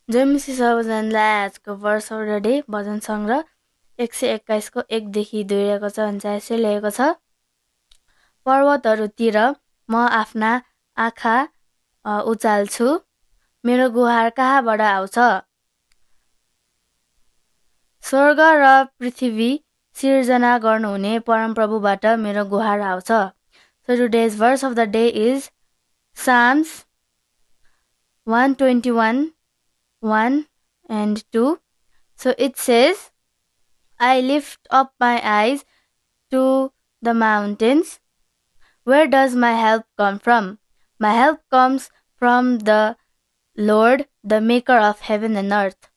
जयमसी सबैजनालाई आजको वर्ष अफ द डे भजन सङ्ग्रह 121 को 1 देखि 2 रहेको छ अनि चाहिँ यसरी लेखेको छ। पर्वतहरूतिर म आफ्ना आँखा उचाल्छु, मेरो गुहार कहाँबाट आउँछ? स्वर्ग र पृथ्वी सिर्जना गर्नुहुने परमप्रभुबाट मेरो गुहार आउँछ। So today's verse of the day is Psalms 121 1 and 2. So it says, I lift up my eyes to the mountains. Where does my help come from? My help comes from the Lord, the maker of heaven and earth.